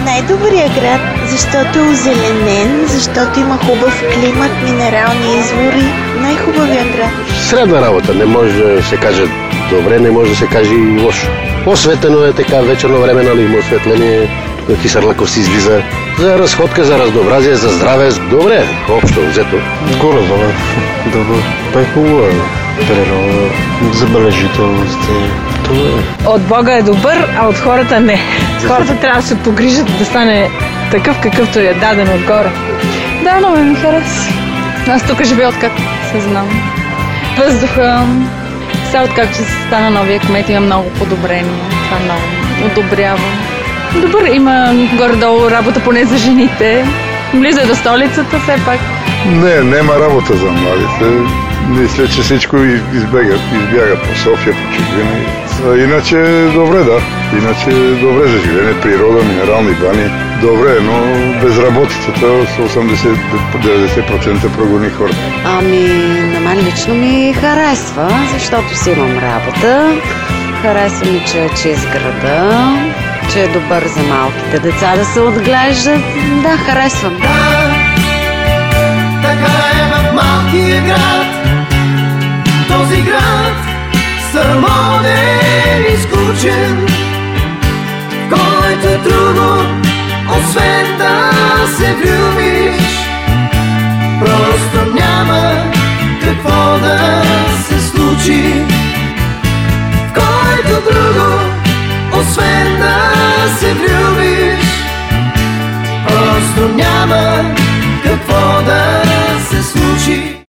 най-добрият град, защото е озеленен, защото има хубав климат, минерални извори. Най-хубавият град. Средна работа. Не може да се каже добре, не може да се каже и лошо. Осветено е така, вечерно време, нали, има осветление. Кисърлаков си излиза за разходка, за разнообразие, за здраве. Добре, общо взето. Горе-долу добър. Хубаво е. Природа, забележителности. Това е. От Бога е добър, а от хората не. Хората трябва да се погрижат да стане такъв, какъвто е даден отгоре. Да, много ми хареса. Аз тук живея откакто се знам. Въздуха, сега откакто се стана новия кмет, има много подобрения. Това много одобрявам. Добър, има горе-долу работа поне за жените. Близо е до столицата все пак. Няма работа за младите. Мисля, че всичко избягат по София, по чужбина. Иначе е добре, да. Иначе е добре за живеене, природа, минерални бани. Добре, но безработицата с 80-90% прогони хора. На мен лично ми харесва, защото си имам работа. Харесва ми, че е чист града, че е добър за малките деца да се отглеждат. Да, харесвам. Да, така е в малкия град. Този град старомоден и скучен, който е друго, освен да се влюбиш. Просто няма какво да се случи, в който друго, освен да се влюбиш. Просто няма какво да се случи.